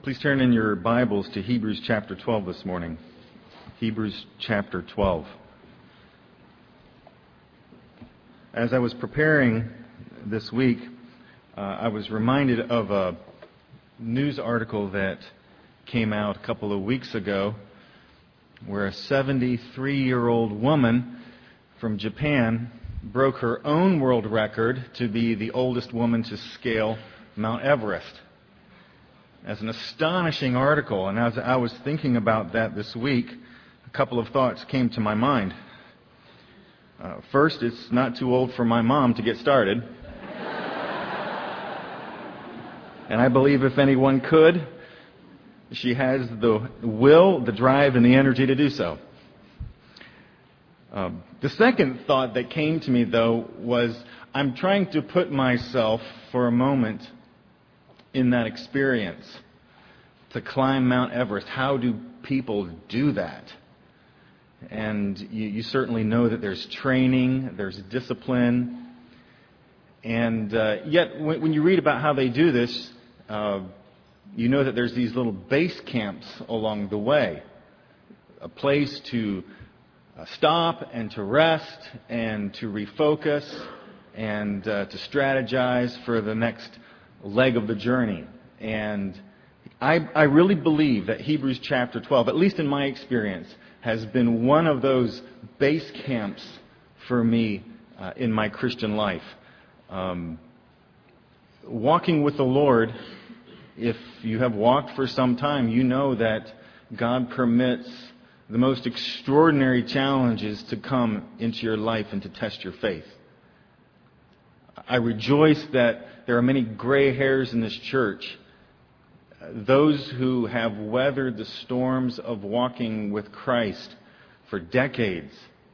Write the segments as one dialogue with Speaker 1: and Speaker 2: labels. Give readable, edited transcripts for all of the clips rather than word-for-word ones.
Speaker 1: Please turn in your Bibles to Hebrews chapter 12 this morning. Hebrews chapter 12. As I was preparing this week, I was reminded of a news article that came out a couple of weeks ago where a 73-year-old woman from Japan broke her own world record to be the oldest woman to scale Mount Everest. As an astonishing article, and as I was thinking about that this week, a couple of thoughts came to my mind. First, it's not too old for my mom to get started. And I believe if anyone could, she has the will, the drive, and the energy to do so. The second thought that came to me, though, was I'm trying to put myself for a moment in that experience to climb Mount Everest. How do people do that? And you certainly know that there's training, there's discipline, and yet when you read about how they do this, you know that there's these little base camps along the way, a place to stop and to rest and to refocus and to strategize for the next leg of the journey. And I really believe that Hebrews chapter 12, at least in my experience, has been one of those base camps for me in my Christian life. Walking with the Lord, if you have walked for some time, you know that God permits the most extraordinary challenges to come into your life and to test your faith. I rejoice that there are many gray hairs in this church, those who have weathered the storms of walking with Christ for decades.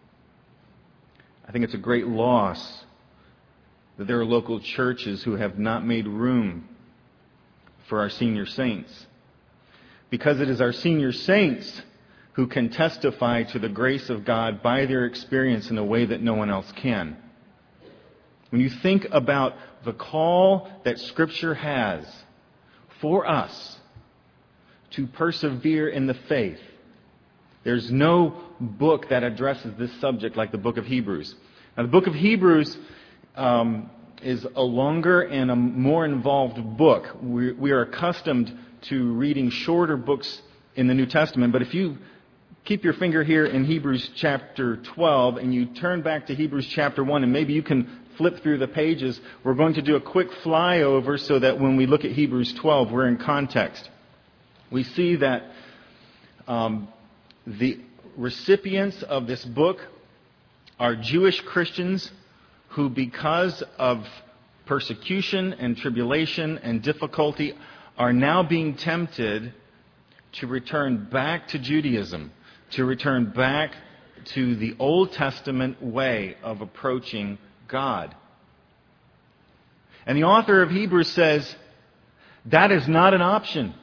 Speaker 1: I think it's a great loss that there are local churches who have not made room for our senior saints, because it is our senior saints who can testify to the grace of God by their experience in a way that no one else can. When you think about the call that Scripture has for us to persevere in the faith, there's no book that addresses this subject like the book of Hebrews. Now, the book of Hebrews is a longer and a more involved book. We are accustomed to reading shorter books in the New Testament, but if you keep your finger here in Hebrews chapter 12 and you turn back to Hebrews chapter 1, and maybe you can flip through the pages. We're going to do a quick flyover so that when we look at Hebrews 12, we're in context. We see that the recipients of this book are Jewish Christians who, because of persecution and tribulation and difficulty, are now being tempted to return back to Judaism, to return back to the Old Testament way of approaching God. And the author of Hebrews says that is not an option.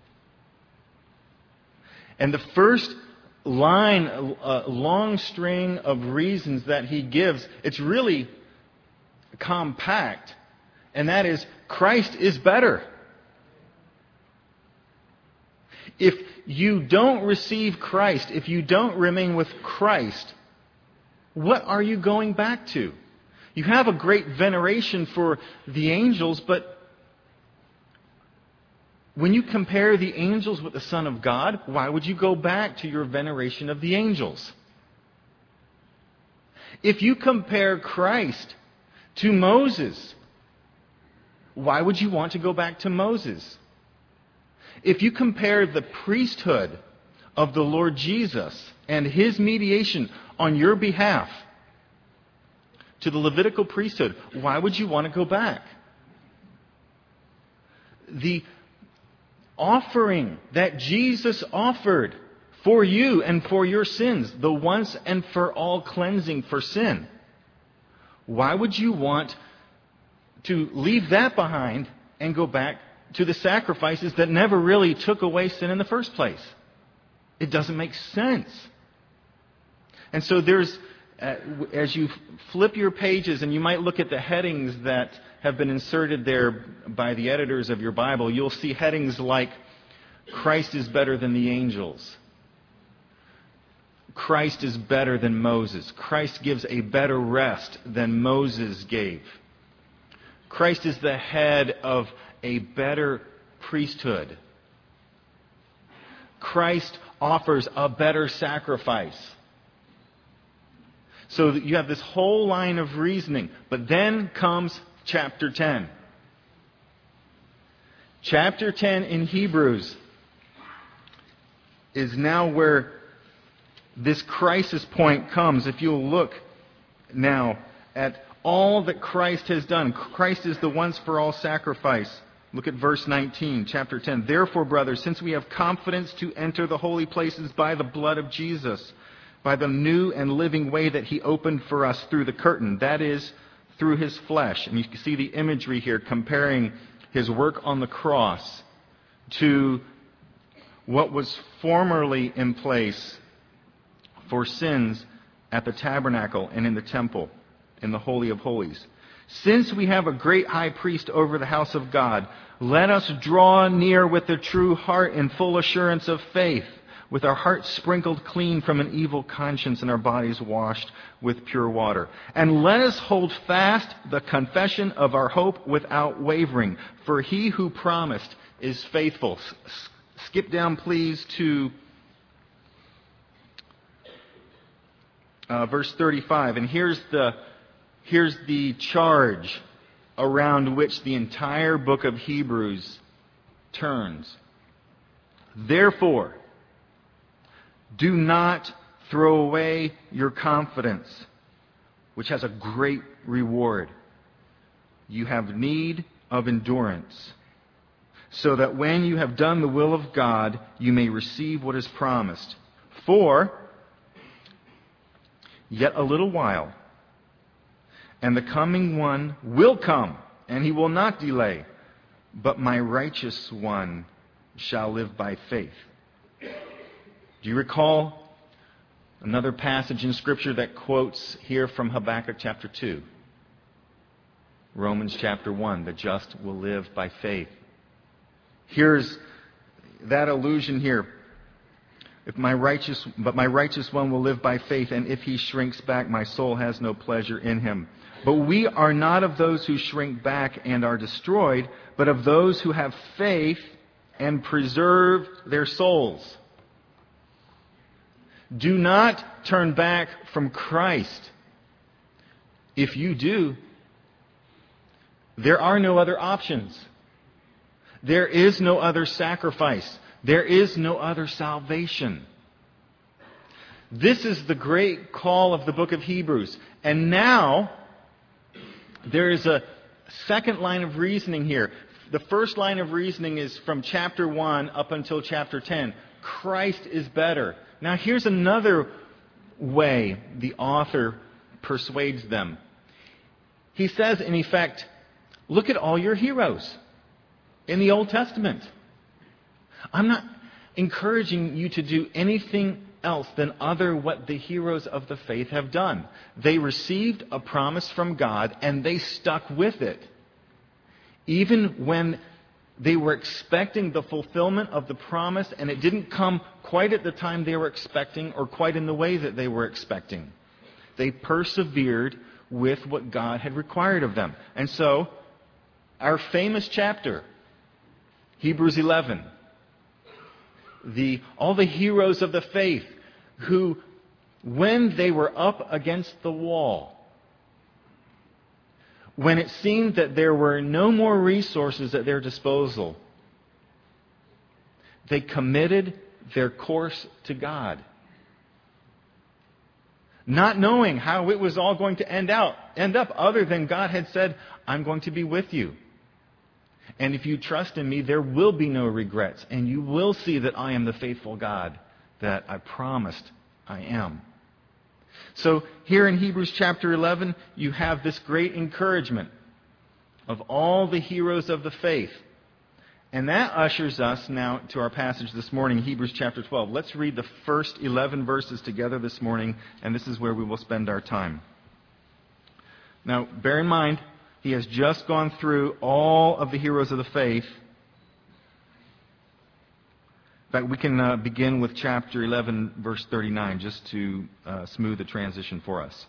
Speaker 1: And the first line, a long string of reasons that he gives, it's really compact, and that is Christ is better. If you don't receive Christ, if you don't remain with Christ, what are you going back to? You have a great veneration for the angels, but when you compare the angels with the Son of God, why would you go back to your veneration of the angels? If you compare Christ to Moses, why would you want to go back to Moses? If you compare the priesthood of the Lord Jesus and His mediation on your behalf to the Levitical priesthood, why would you want to go back? The offering that Jesus offered for you and for your sins, the once and for all cleansing for sin, why would you want to leave that behind and go back to the sacrifices that never really took away sin in the first place? It doesn't make sense. And so there's, as you flip your pages and you might look at the headings that have been inserted there by the editors of your Bible, you'll see headings like Christ is better than the angels. Christ is better than Moses. Christ gives a better rest than Moses gave. Christ is the head of a better priesthood. Christ offers a better sacrifice. So that you have this whole line of reasoning. But then comes chapter 10. Chapter 10 in Hebrews is now where this crisis point comes. If you'll look now at all that Christ has done. Christ is the once for all sacrifice. Look at verse 19, chapter 10. Therefore, brothers, since we have confidence to enter the holy places by the blood of Jesus, by the new and living way that He opened for us through the curtain, that is, through His flesh. And you can see the imagery here comparing His work on the cross to what was formerly in place for sins at the tabernacle and in the temple, in the Holy of Holies. Since we have a great high priest over the house of God, let us draw near with a true heart in full assurance of faith, with our hearts sprinkled clean from an evil conscience and our bodies washed with pure water. And let us hold fast the confession of our hope without wavering, for He who promised is faithful. Skip down, please, to verse 35. And here's the charge around which the entire book of Hebrews turns. Therefore, do not throw away your confidence, which has a great reward. You have need of endurance, so that when you have done the will of God, you may receive what is promised. For yet a little while, and the coming one will come, and He will not delay. But my righteous one shall live by faith. Do you recall another passage in Scripture that quotes here from Habakkuk chapter 2? Romans chapter 1, the just will live by faith. Here's that allusion here. But my righteous one will live by faith, and if he shrinks back, my soul has no pleasure in him. But we are not of those who shrink back and are destroyed, but of those who have faith and preserve their souls. Do not turn back from Christ. If you do, there are no other options. There is no other sacrifice. There is no other salvation. This is the great call of the book of Hebrews. And now, there is a second line of reasoning here. The first line of reasoning is from chapter 1 up until chapter 10. Christ is better. Now here's another way the author persuades them. He says, in effect, look at all your heroes in the Old Testament. I'm not encouraging you to do anything else than other what the heroes of the faith have done. They received a promise from God and they stuck with it. Even when they were expecting the fulfillment of the promise and it didn't come quite at the time they were expecting or quite in the way that they were expecting. They persevered with what God had required of them. And so, our famous chapter, Hebrews 11, all the heroes of the faith who, when they were up against the wall, when it seemed that there were no more resources at their disposal, they committed their course to God. Not knowing how it was all going to end up, other than God had said, I'm going to be with you. And if you trust in me, there will be no regrets. And you will see that I am the faithful God that I promised I am. So here in Hebrews chapter 11, you have this great encouragement of all the heroes of the faith. And that ushers us now to our passage this morning, Hebrews chapter 12. Let's read the first 11 verses together this morning, and this is where we will spend our time. Now, bear in mind, he has just gone through all of the heroes of the faith. In fact, we can begin with chapter 11, verse 39, just to smooth the transition for us.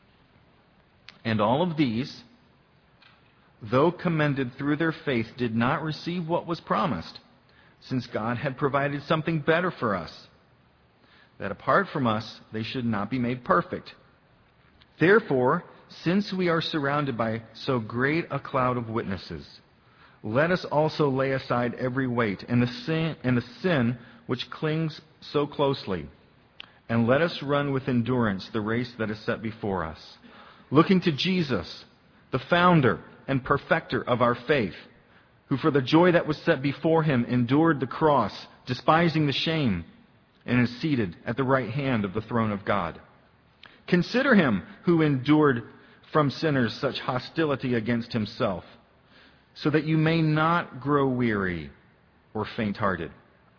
Speaker 1: And all of these, though commended through their faith, did not receive what was promised, since God had provided something better for us, that apart from us they should not be made perfect. Therefore, since we are surrounded by so great a cloud of witnesses, let us also lay aside every weight and the sin which clings so closely, and let us run with endurance the race that is set before us, looking to Jesus, the founder and perfecter of our faith, who for the joy that was set before him endured the cross, despising the shame, and is seated at the right hand of the throne of God. Consider him who endured from sinners such hostility against himself, so that you may not grow weary or faint-hearted.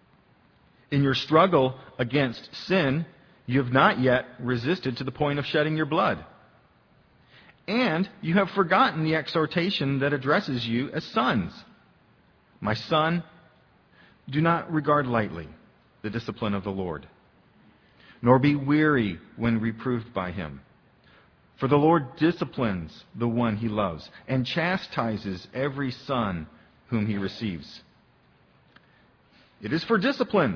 Speaker 1: In your struggle against sin, you have not yet resisted to the point of shedding your blood. And you have forgotten the exhortation that addresses you as sons. My son, do not regard lightly the discipline of the Lord, nor be weary when reproved by him. For the Lord disciplines the one he loves, and chastises every son whom he receives. It is for discipline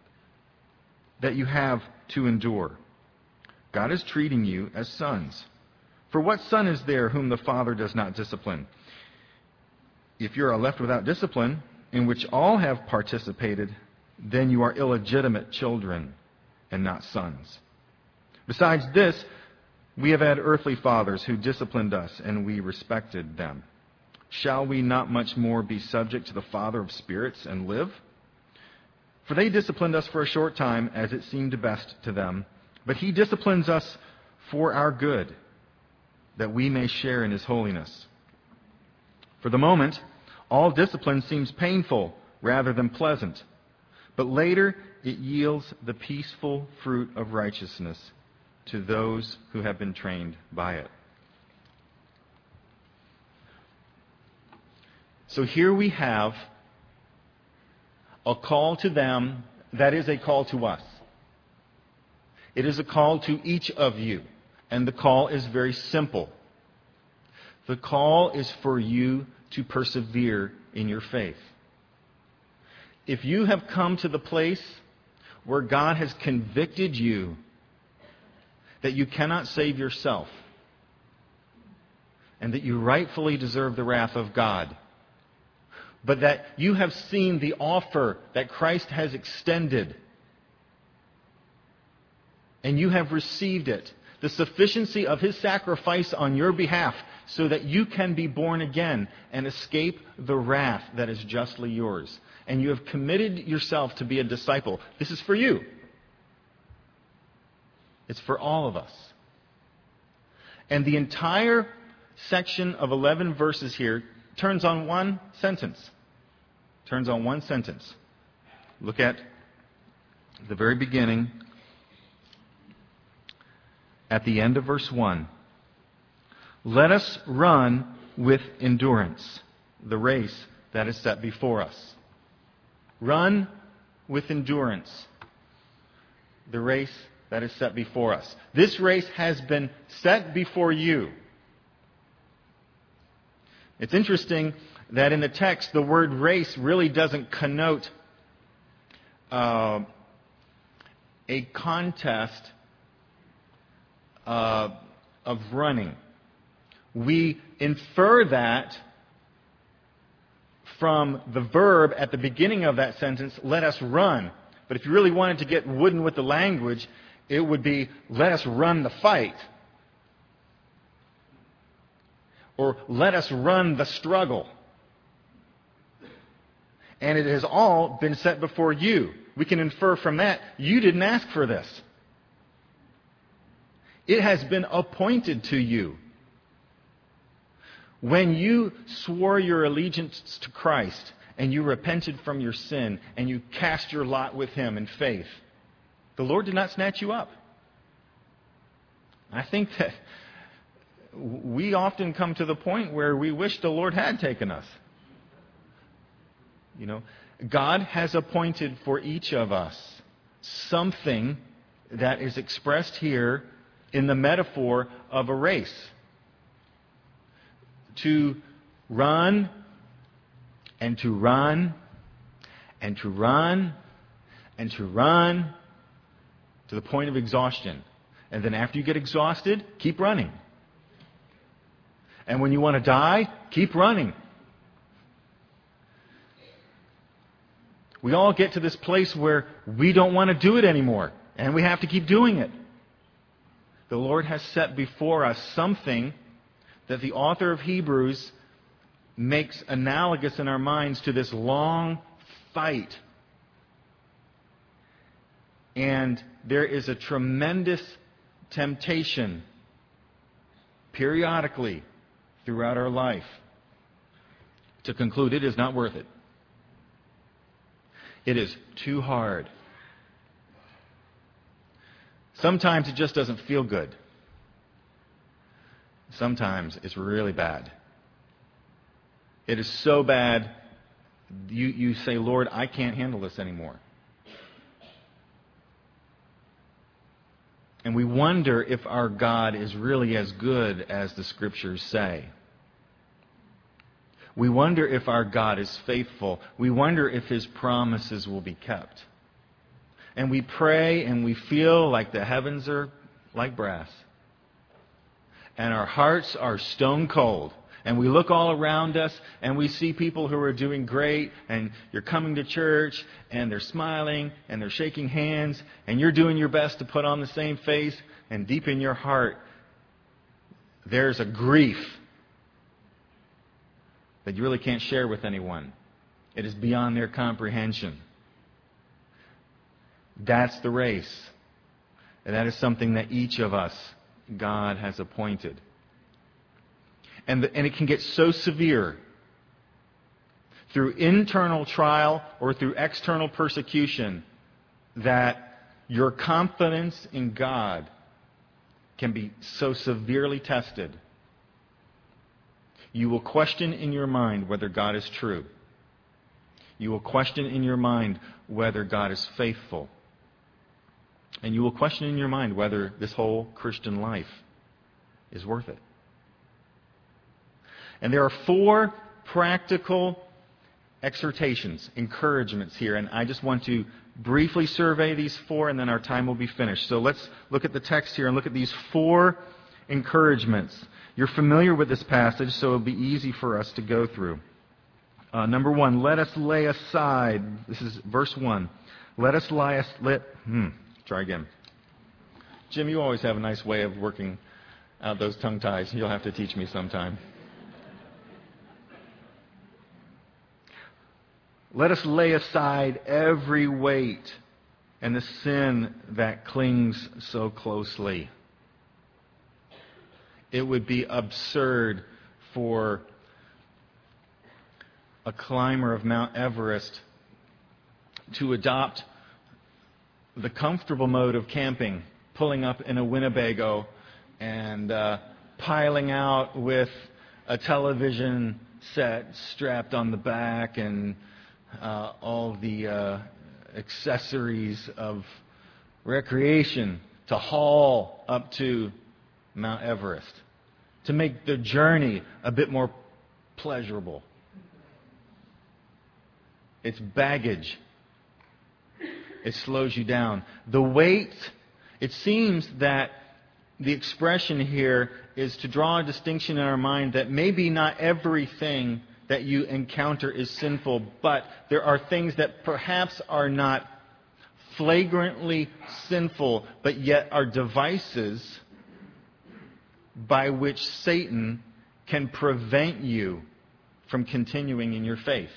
Speaker 1: that you have to endure. God is treating you as sons. For what son is there whom the Father does not discipline? If you are left without discipline, in which all have participated, then you are illegitimate children and not sons. Besides this, we have had earthly fathers who disciplined us, and we respected them. Shall we not much more be subject to the Father of spirits and live? For they disciplined us for a short time, as it seemed best to them, but he disciplines us for our good, that we may share in his holiness. For the moment, all discipline seems painful rather than pleasant, but later it yields the peaceful fruit of righteousness to those who have been trained by it. So here we have a call to them that is a call to us. It is a call to each of you, and the call is very simple. The call is for you to persevere in your faith. If you have come to the place where God has convicted you that you cannot save yourself, and that you rightfully deserve the wrath of God, but that you have seen the offer that Christ has extended, and you have received it, the sufficiency of his sacrifice on your behalf, so that you can be born again and escape the wrath that is justly yours, and you have committed yourself to be a disciple, this is for you. It's for all of us. And the entire section of 11 verses here turns on one sentence. Look at the very beginning, at the end of verse 1. Let us run with endurance the race that is set before us. Run with endurance the race that is set before us. This race has been set before you. It's interesting that in the text, the word race really doesn't connote a contest of running. We infer that from the verb at the beginning of that sentence, let us run. But if you really wanted to get wooden with the language, it would be, let us run the fight. Or let us run the struggle. And it has all been set before you. We can infer from that, you didn't ask for this. It has been appointed to you. When you swore your allegiance to Christ, and you repented from your sin, and you cast your lot with him in faith, the Lord did not snatch you up. I think that we often come to the point where we wish the Lord had taken us. God has appointed for each of us something that is expressed here in the metaphor of a race. To run and to run and to run and to run to the point of exhaustion. And then after you get exhausted, keep running. And when you want to die, keep running. We all get to this place where we don't want to do it anymore, and we have to keep doing it. The Lord has set before us something that the author of Hebrews makes analogous in our minds to this long fight. And there is a tremendous temptation periodically throughout our life to conclude it is not worth it. It is too hard. Sometimes it just doesn't feel good. Sometimes it's really bad. It is so bad, you say, Lord, I can't handle this anymore. And we wonder if our God is really as good as the Scriptures say. We wonder if our God is faithful. We wonder if His promises will be kept. And we pray and we feel like the heavens are like brass. And our hearts are stone cold. And we look all around us and we see people who are doing great, and you're coming to church and they're smiling and they're shaking hands and you're doing your best to put on the same face, and deep in your heart there's a grief that you really can't share with anyone. It is beyond their comprehension. That's the race. And that is something that each of us, God has appointed. And it can get so severe through internal trial or through external persecution that your confidence in God can be so severely tested. You will question in your mind whether God is true. You will question in your mind whether God is faithful. And you will question in your mind whether this whole Christian life is worth it. And there are 4 practical exhortations, encouragements here. And I just want to briefly survey these 4, and then our time will be finished. So let's look at the text here and look at these 4 encouragements. You're familiar with this passage, so it'll be easy for us to go through. Number 1, let us lay aside. This is verse 1. Let us try again. Jim, you always have a nice way of working out those tongue ties. You'll have to teach me sometime. Let us lay aside every weight and the sin that clings so closely. It would be absurd for a climber of Mount Everest to adopt the comfortable mode of camping, pulling up in a Winnebago and piling out with a television set strapped on the back and all the accessories of recreation to haul up to Mount Everest, to make the journey a bit more pleasurable. It's baggage. It slows you down. The weight, it seems that the expression here is to draw a distinction in our mind that maybe not everything that you encounter is sinful, but there are things that perhaps are not flagrantly sinful, but yet are devices by which Satan can prevent you from continuing in your faith.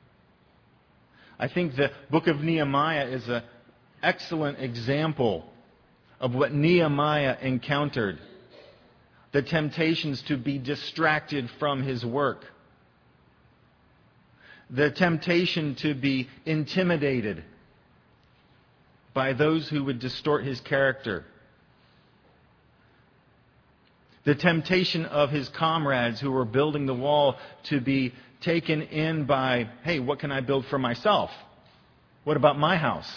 Speaker 1: I think the book of Nehemiah is an excellent example of what Nehemiah encountered. The temptations to be distracted from his work. The temptation to be intimidated by those who would distort his character. The temptation of his comrades who were building the wall to be taken in by, hey, what can I build for myself? What about my house?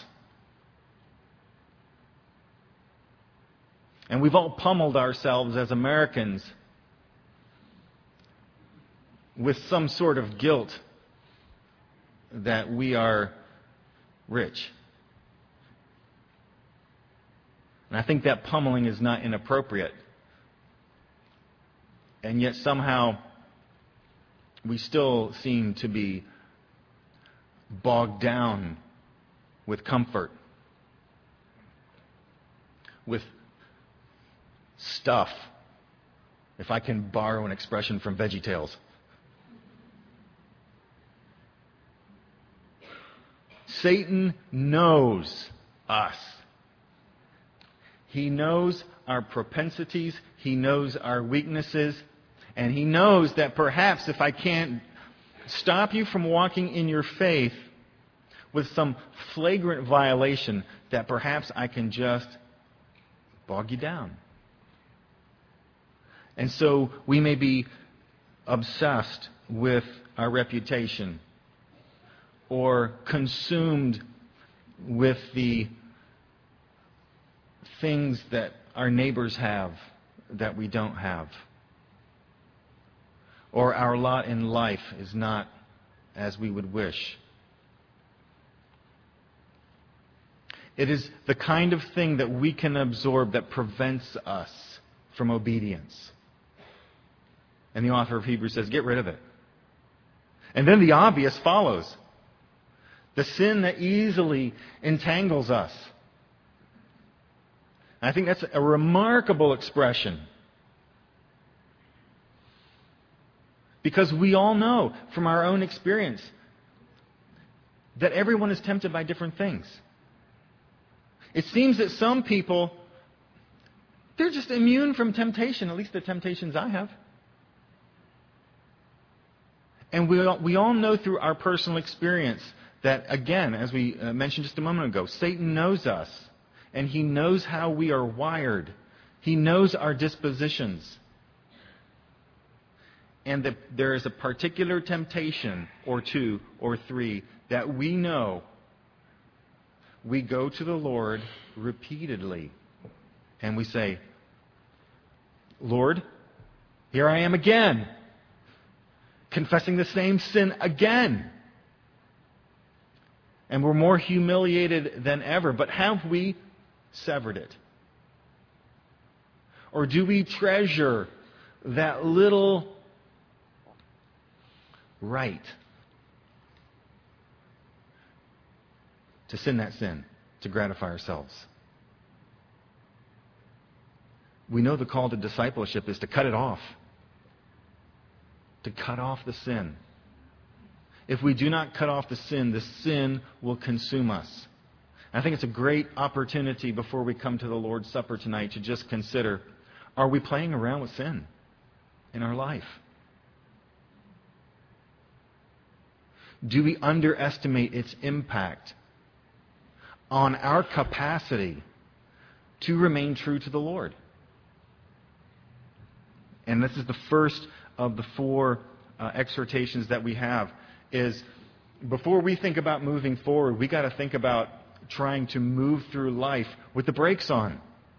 Speaker 1: And we've all pummeled ourselves as Americans with some sort of guilt that we are rich. And I think that pummeling is not inappropriate. And yet somehow we still seem to be bogged down with comfort, with stuff, if I can borrow an expression from VeggieTales. Satan knows us. He knows our propensities. He knows our weaknesses. And he knows that perhaps if I can't stop you from walking in your faith with some flagrant violation, that perhaps I can just bog you down. And so we may be obsessed with our reputation or consumed with the things that our neighbors have that we don't have. Or our lot in life is not as we would wish. It is the kind of thing that we can absorb that prevents us from obedience. And the author of Hebrews says, get rid of it. And then the obvious follows. The sin that easily entangles us. I think that's a remarkable expression. Because we all know from our own experience that everyone is tempted by different things. It seems that some people, they're just immune from temptation, at least the temptations I have. And we all know through our personal experience that, again, as we mentioned just a moment ago, Satan knows us. And he knows how we are wired. He knows our dispositions. And that there is a particular temptation, or two, or three, that we know. We go to the Lord repeatedly. And we say, Lord, here I am again. Confessing the same sin again. And we're more humiliated than ever. But have we severed it? Or do we treasure that little right to sin that sin, to gratify ourselves? We know the call to discipleship is to cut it off. To cut off the sin. If we do not cut off the sin will consume us. I think it's a great opportunity before we come to the Lord's Supper tonight to just consider, are we playing around with sin in our life? Do we underestimate its impact on our capacity to remain true to the Lord? And this is the first of the four exhortations that we have, is before we think about moving forward, we got to think about trying to move through life with the brakes on.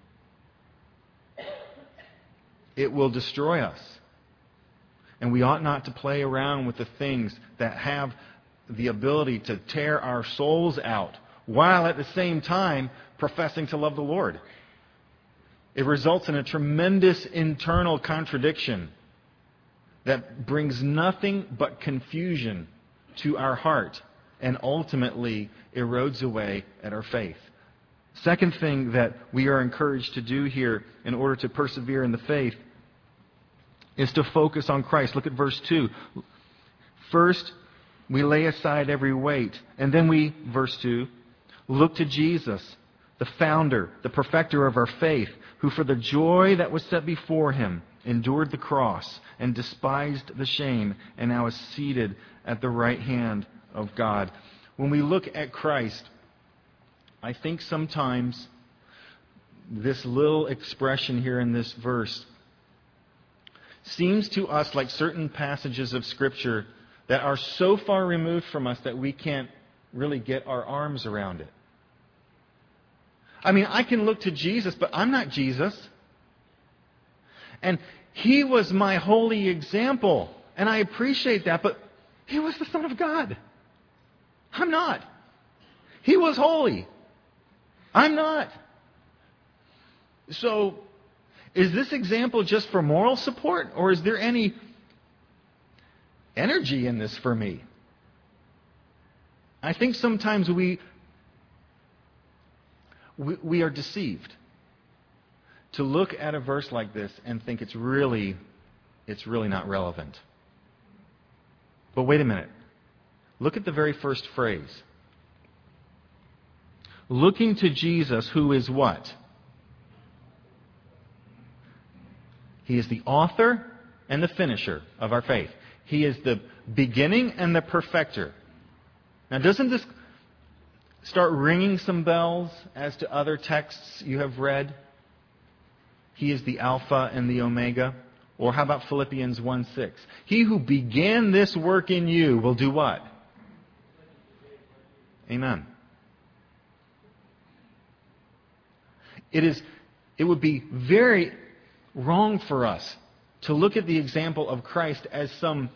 Speaker 1: It will destroy us. And we ought not to play around with the things that have the ability to tear our souls out while at the same time professing to love the Lord. It results in a tremendous internal contradiction that brings nothing but confusion to our heart and ultimately erodes away at our faith. Second thing that we are encouraged to do here in order to persevere in the faith is to focus on Christ. Look at verse 2. First, we lay aside every weight. And then we, verse 2, look to Jesus, the founder, the perfecter of our faith, who for the joy that was set before him endured the cross and despised the shame, and now is seated at the right hand of God. When we look at Christ, I think sometimes this little expression here in this verse seems to us like certain passages of Scripture that are so far removed from us that we can't really get our arms around it. I mean, I can look to Jesus, but I'm not Jesus. And He was my holy example. And I appreciate that, but He was the Son of God. I'm not. He was holy. I'm not. So, is this example just for moral support, or is there any energy in this for me? I think sometimes we are deceived to look at a verse like this and think it's really not relevant. But wait a minute. Look at the very first phrase. Looking to Jesus, who is what? He is the author and the finisher of our faith. He is the beginning and the perfecter. Now, doesn't this start ringing some bells as to other texts you have read? He is the Alpha and the Omega. Or how about Philippians 1:6? He who began this work in you will do what? Amen. It would be very wrong for us to look at the example of Christ as some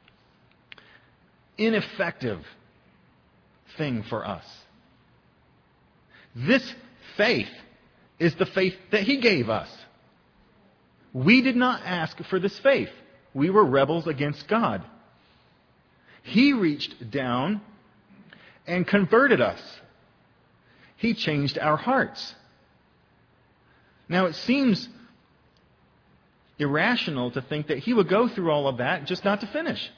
Speaker 1: ineffective thing for us. This faith is the faith that He gave us. We did not ask for this faith. We were rebels against God. He reached down and converted us. He changed our hearts. Now, it seems irrational to think that He would go through all of that just not to finish.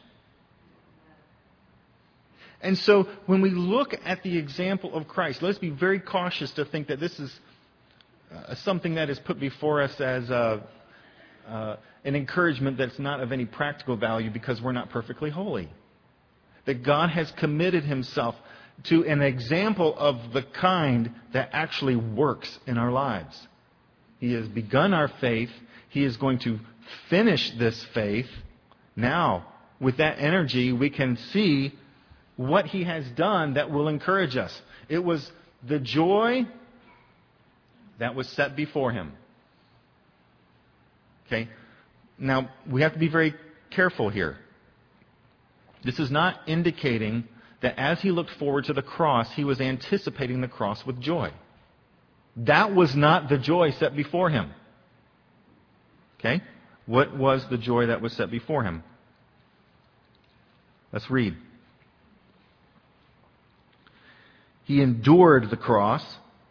Speaker 1: And so, when we look at the example of Christ, let's be very cautious to think that this is something that is put before us as an encouragement that's not of any practical value because we're not perfectly holy. That God has committed Himself to an example of the kind that actually works in our lives. He has begun our faith. He is going to finish this faith. Now, with that energy, we can see what He has done that will encourage us. It was the joy that was set before Him. Okay? Now, we have to be very careful here. This is not indicating that as He looked forward to the cross, He was anticipating the cross with joy. That was not the joy set before Him. Okay? What was the joy that was set before Him? Let's read. He endured the cross.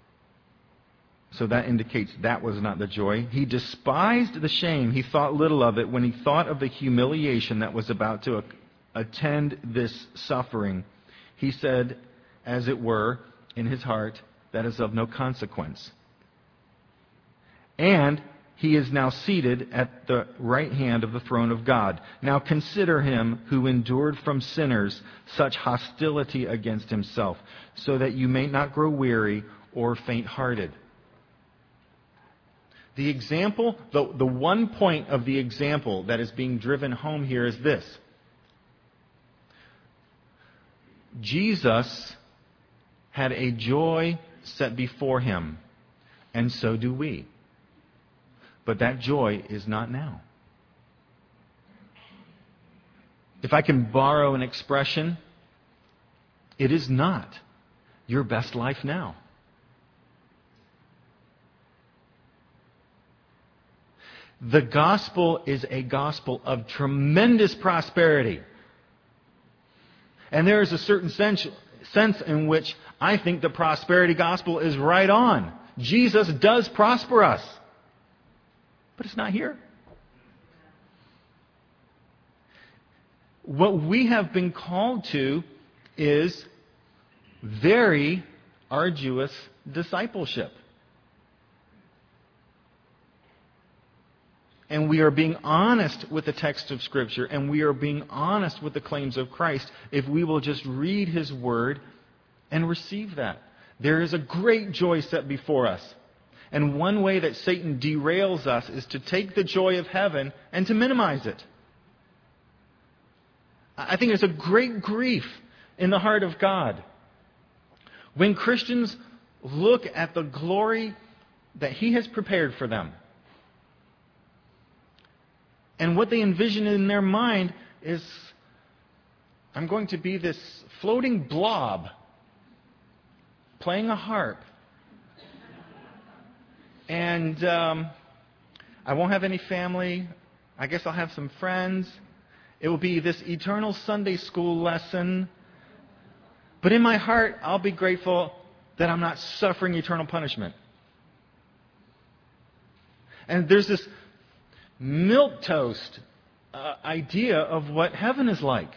Speaker 1: So that indicates that was not the joy. He despised the shame. He thought little of it when He thought of the humiliation that was about to attend this suffering. He said, as it were, in his heart, that is of no consequence. And He is now seated at the right hand of the throne of God. Now consider Him who endured from sinners such hostility against Himself, so that you may not grow weary or faint-hearted. The example, the one point of the example that is being driven home here is this. Jesus had a joy set before Him, and so do we. But that joy is not now. If I can borrow an expression, it is not your best life now. The gospel is a gospel of tremendous prosperity. And there is a certain sense in which I think the prosperity gospel is right on. Jesus does prosper us. But it's not here. What we have been called to is very arduous discipleship. And we are being honest with the text of Scripture, and we are being honest with the claims of Christ if we will just read His Word and receive that. There is a great joy set before us. And one way that Satan derails us is to take the joy of heaven and to minimize it. I think it's a great grief in the heart of God when Christians look at the glory that He has prepared for them. And what they envision in their mind is, I'm going to be this floating blob playing a harp. And I won't have any family. I guess I'll have some friends. It will be this eternal Sunday school lesson. But in my heart, I'll be grateful that I'm not suffering eternal punishment. And there's this milquetoast idea of what heaven is like.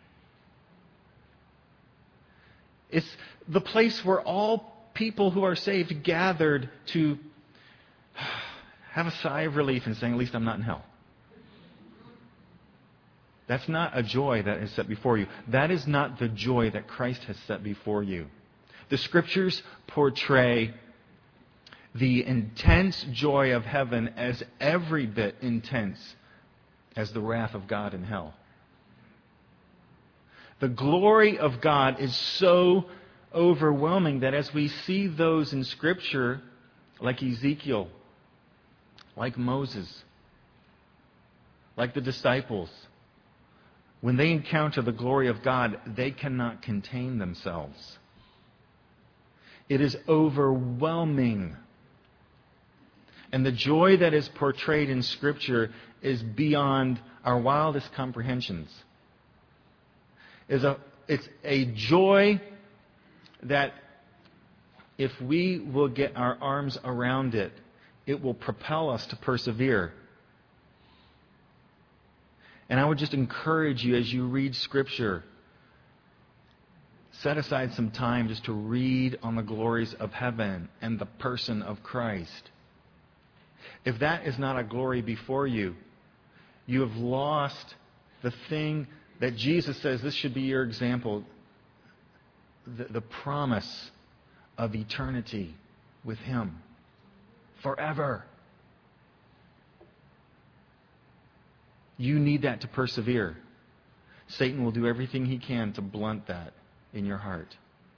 Speaker 1: It's the place where all people who are saved gathered to have a sigh of relief and saying, at least I'm not in hell. That's not a joy that is set before you. That is not the joy that Christ has set before you. The Scriptures portray the intense joy of heaven as every bit intense as the wrath of God in hell. The glory of God is so overwhelming that as we see those in Scripture, like Ezekiel, like Moses, like the disciples, when they encounter the glory of God, they cannot contain themselves. It is overwhelming. And the joy that is portrayed in Scripture is beyond our wildest comprehensions. It's a joy that if we will get our arms around it, it will propel us to persevere. And I would just encourage you as you read Scripture, set aside some time just to read on the glories of heaven and the person of Christ. If that is not a glory before you, you have lost the thing that Jesus says this should be your example, the promise of eternity with Him forever. You need that to persevere. Satan will do everything he can to blunt that in your heart.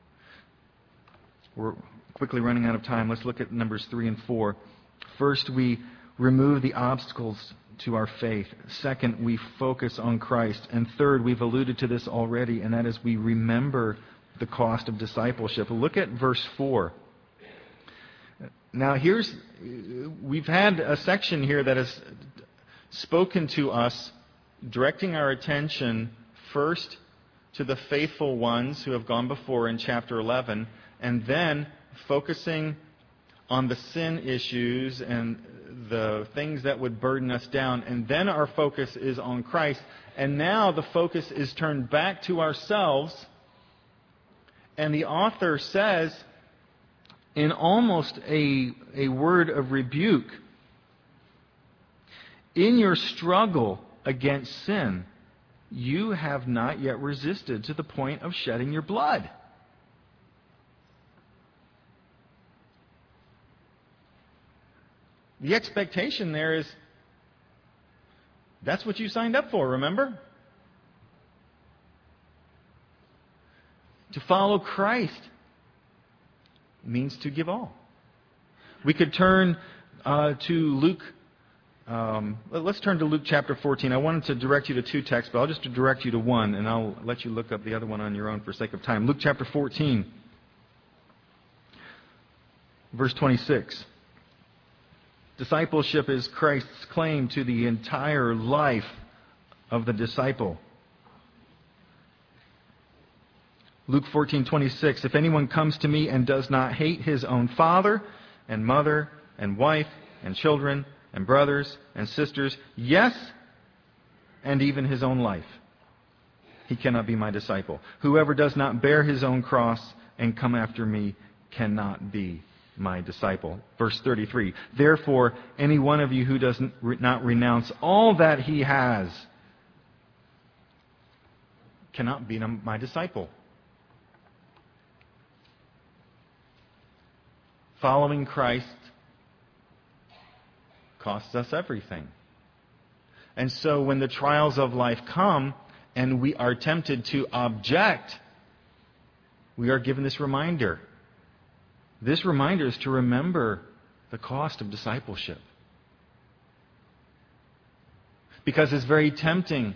Speaker 1: We're quickly running out of time. Let's look at numbers 3 and 4. First, we remove the obstacles to our faith. Second, we focus on Christ. And third, we've alluded to this already, and that is we remember the cost of discipleship. Look at verse 4. Now, we've had a section here that has spoken to us, directing our attention first to the faithful ones who have gone before in chapter 11, and then focusing on the sin issues and the things that would burden us down. And then our focus is on Christ. And now the focus is turned back to ourselves. And the author says, in almost a word of rebuke, in your struggle against sin, you have not yet resisted to the point of shedding your blood. The expectation there is, that's what you signed up for, remember? To follow Christ means to give all. We could turn to Luke. Let's turn to Luke chapter 14. I wanted to direct you to two texts, but I'll just direct you to one, and I'll let you look up the other one on your own for sake of time. Luke chapter 14, verse 26. Discipleship is Christ's claim to the entire life of the disciple. Luke 14:26. If anyone comes to me and does not hate his own father and mother and wife and children and brothers and sisters, yes, and even his own life, he cannot be my disciple. Whoever does not bear his own cross and come after me cannot be my disciple. Verse 33. Therefore, any one of you who does not renounce all that he has cannot be my disciple. Following Christ costs us everything. And so when the trials of life come, and we are tempted to object, we are given this reminder. This reminder is to remember the cost of discipleship. Because it's very tempting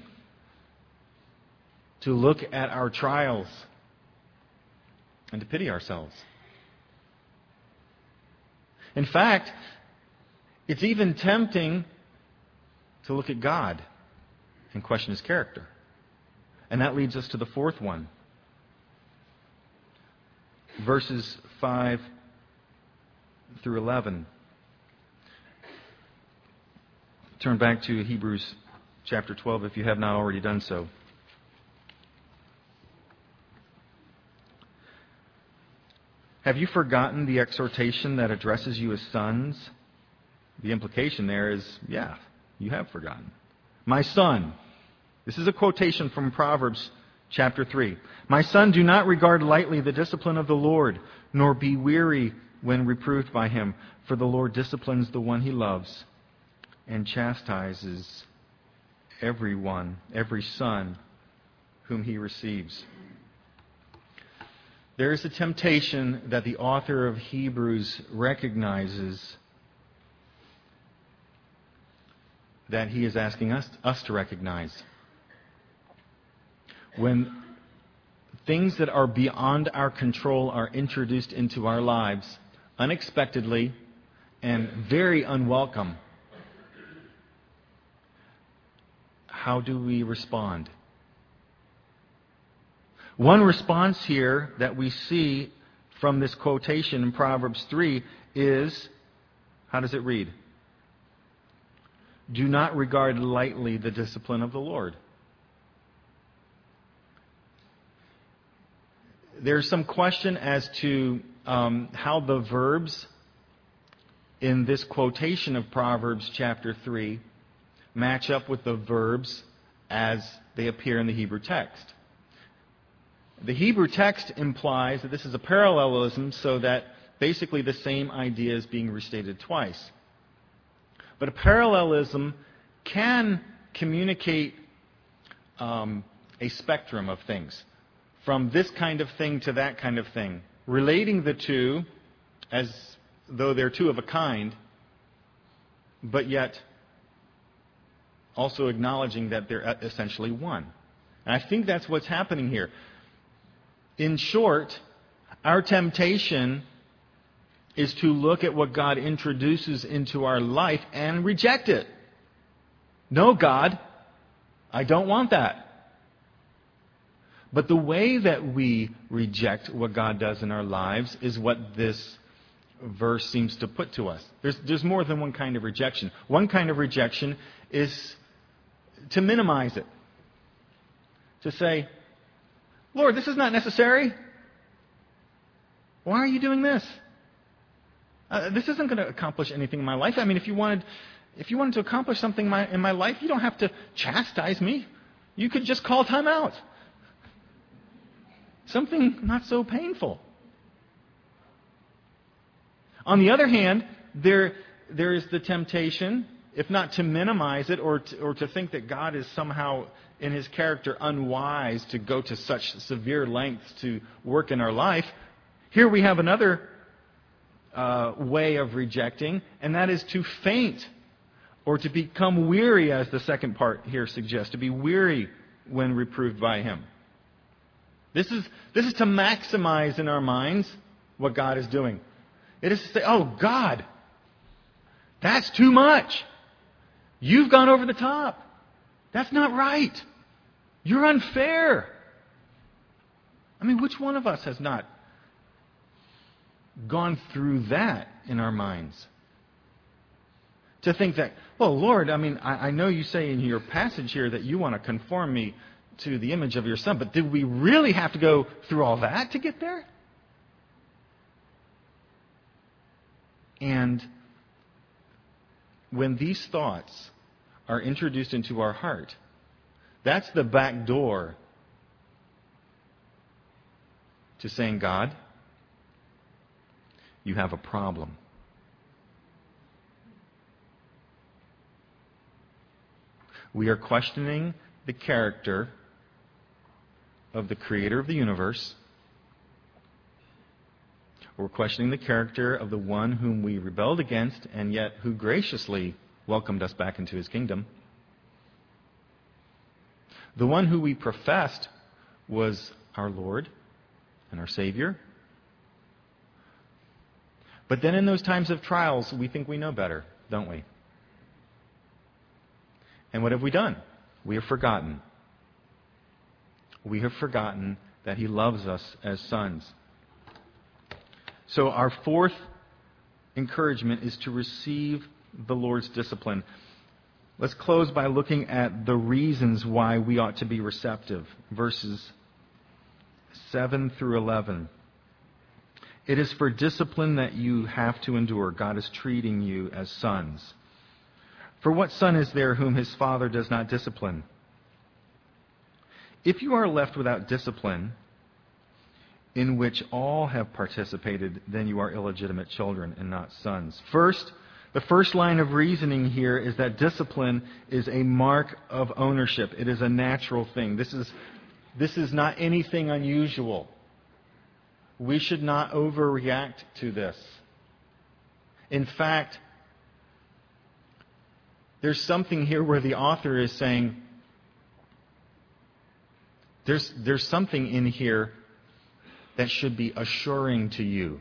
Speaker 1: to look at our trials and to pity ourselves. In fact, it's even tempting to look at God and question His character. And that leads us to the fourth one. Verses 5 through 11. Turn back to Hebrews chapter 12 if you have not already done so. Have you forgotten the exhortation that addresses you as sons? The implication there is, yeah, you have forgotten. My son. This is a quotation from Proverbs chapter 3. My son, do not regard lightly the discipline of the Lord, nor be weary when reproved by Him. For the Lord disciplines the one He loves, and chastises everyone, every son whom He receives. There is a temptation that the author of Hebrews recognizes that he is asking us to recognize. When things that are beyond our control are introduced into our lives unexpectedly and very unwelcome, how do we respond? One response here that we see from this quotation in Proverbs 3 is, how does it read? Do not regard lightly the discipline of the Lord. There's some question as to how the verbs in this quotation of Proverbs chapter 3 match up with the verbs as they appear in the Hebrew text. The Hebrew text implies that this is a parallelism, so that basically the same idea is being restated twice. But a parallelism can communicate a spectrum of things, from this kind of thing to that kind of thing, relating the two as though they're two of a kind, but yet also acknowledging that they're essentially one. And I think that's what's happening here. In short, our temptation is to look at what God introduces into our life and reject it. No, God, I don't want that. But the way that we reject what God does in our lives is what this verse seems to put to us. There's more than one kind of rejection. One kind of rejection is to minimize it. To say, Lord, this is not necessary. Why are you doing this? This isn't going to accomplish anything in my life. I mean, if you wanted to accomplish something in my life, you don't have to chastise me. You could just call time out. Something not so painful. On the other hand, there is the temptation, if not to minimize it or to think that God is somehow in His character unwise to go to such severe lengths to work in our life. Here we have another way of rejecting, and that is to faint or to become weary, as the second part here suggests, to be weary when reproved by Him. This is to maximize in our minds what God is doing. It is to say, oh, God, that's too much. You've gone over the top. That's not right. You're unfair. I mean, which one of us has not gone through that in our minds? To think that, well, Lord, I mean, I know you say in your passage here that you want to conform me to the image of your Son, but did we really have to go through all that to get there? And when these thoughts are introduced into our heart, that's the back door to saying, God, you have a problem. We are questioning the character of the creator of the universe. We're questioning the character of the one whom we rebelled against and yet who graciously welcomed us back into his kingdom. The one who we professed was our Lord and our Savior. But then in those times of trials, we think we know better, don't we? And what have we done? We have forgotten. We have forgotten that he loves us as sons. So our fourth encouragement is to receive the Lord's discipline. Let's close by looking at the reasons why we ought to be receptive. Verses 7 through 11. It is for discipline that you have to endure. God is treating you as sons. For what son is there whom his father does not discipline? If you are left without discipline, in which all have participated, then you are illegitimate children and not sons. First, the first line of reasoning here is that discipline is a mark of ownership. It is a natural thing. This is not anything unusual. We should not overreact to this. In fact, there's something here where the author is saying, there's something in here that should be assuring to you.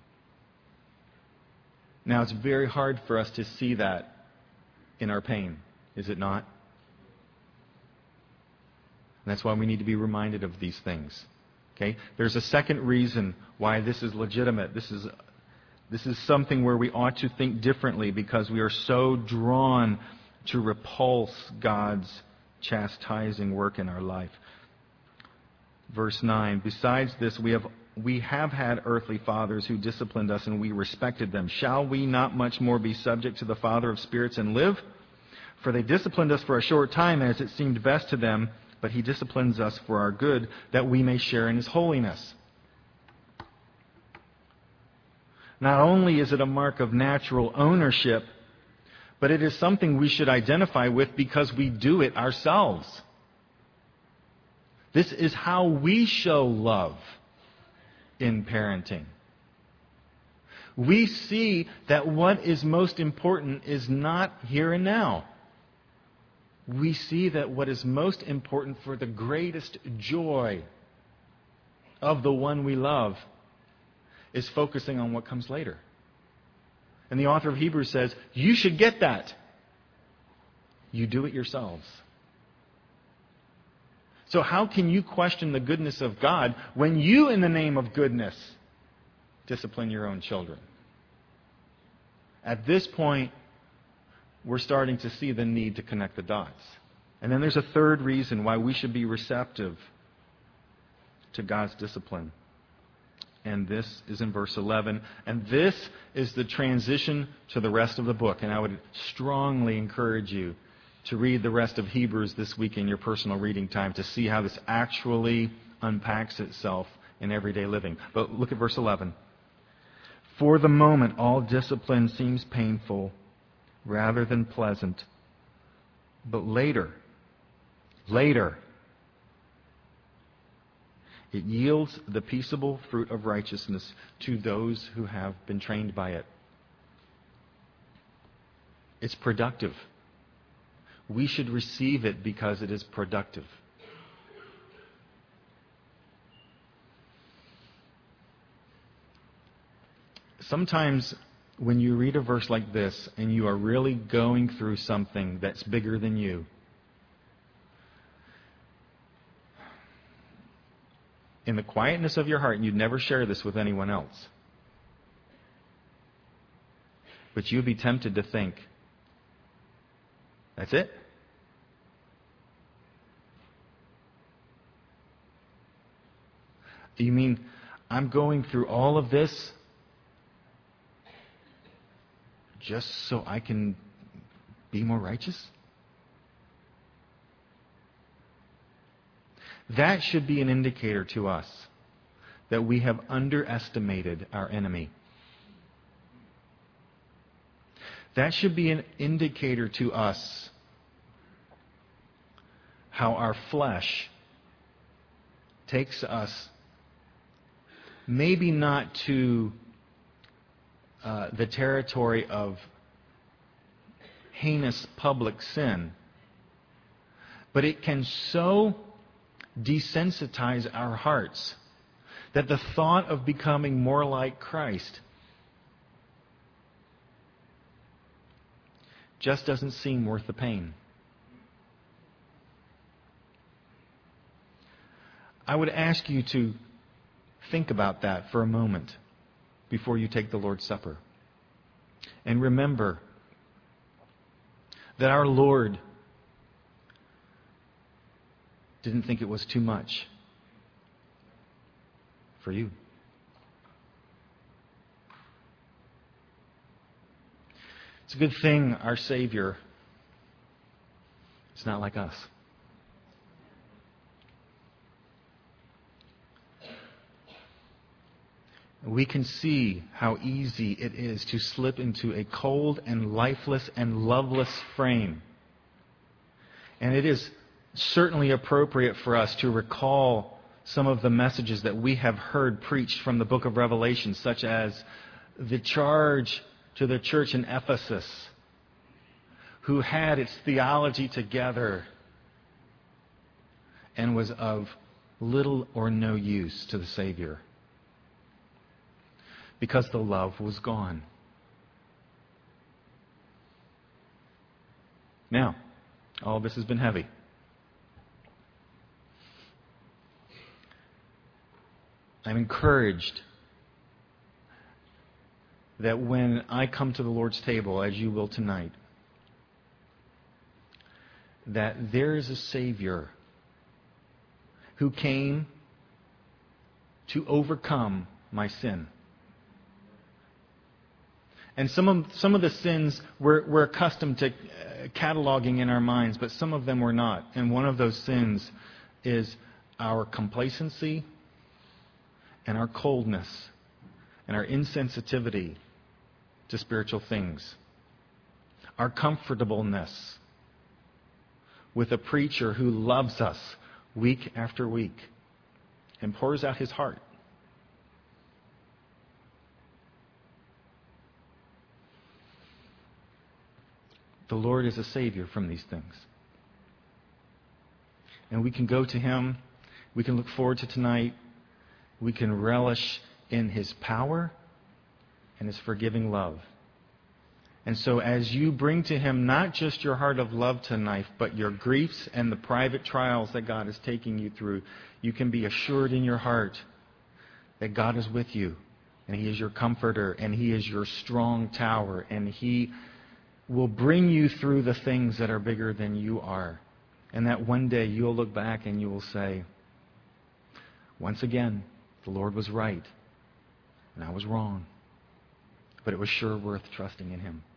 Speaker 1: Now, it's very hard for us to see that in our pain, is it not? And that's why we need to be reminded of these things. Okay? There's a second reason why this is legitimate. This is something where we ought to think differently because we are so drawn to repulse God's chastising work in our life. Verse 9, besides this, we have had earthly fathers who disciplined us and we respected them. Shall we not much more be subject to the Father of spirits and live? For they disciplined us for a short time as it seemed best to them, but he disciplines us for our good, that we may share in his holiness. Not only is it a mark of natural ownership, but it is something we should identify with because we do it ourselves. This is how we show love in parenting. We see that what is most important is not here and now. We see that what is most important for the greatest joy of the one we love is focusing on what comes later. And the author of Hebrews says, you should get that. You do it yourselves. So how can you question the goodness of God when you, in the name of goodness, discipline your own children? At this point, we're starting to see the need to connect the dots. And then there's a third reason why we should be receptive to God's discipline. And this is in verse 11. And this is the transition to the rest of the book. And I would strongly encourage you to read the rest of Hebrews this week in your personal reading time to see how this actually unpacks itself in everyday living. But look at verse 11. For the moment, all discipline seems painful rather than pleasant. But later, it yields the peaceable fruit of righteousness to those who have been trained by it. It's productive. We should receive it because it is productive. Sometimes when you read a verse like this and you are really going through something that's bigger than you, in the quietness of your heart, and you'd never share this with anyone else, but you'd be tempted to think, that's it? You mean I'm going through all of this just so I can be more righteous? That should be an indicator to us that we have underestimated our enemy. That should be an indicator to us how our flesh takes us maybe not to the territory of heinous public sin, but it can so desensitize our hearts that the thought of becoming more like Christ just doesn't seem worth the pain. I would ask you to think about that for a moment before you take the Lord's Supper. And remember that our Lord didn't think it was too much for you. It's a good thing our Savior is not like us. We can see how easy it is to slip into a cold and lifeless and loveless frame. And it is certainly appropriate for us to recall some of the messages that we have heard preached from the book of Revelation, such as the charge to the church in Ephesus, who had its theology together and was of little or no use to the Savior because the love was gone. Now, all this has been heavy. I'm encouraged that when I come to the Lord's table, as you will tonight, that there is a Savior who came to overcome my sin. And some of the sins we're accustomed to cataloging in our minds, but some of them we're not. And one of those sins is our complacency and our coldness and our insensitivity to spiritual things. Our comfortableness with a preacher who loves us week after week and pours out his heart. The Lord is a Savior from these things. And we can go to Him. We can look forward to tonight. We can relish in His power and His forgiving love. And so as you bring to Him not just your heart of love tonight, but your griefs and the private trials that God is taking you through, you can be assured in your heart that God is with you, and He is your comforter, and He is your strong tower, and He will bring you through the things that are bigger than you are. And that one day you'll look back and you will say, once again, the Lord was right, and I was wrong. But it was sure worth trusting in Him.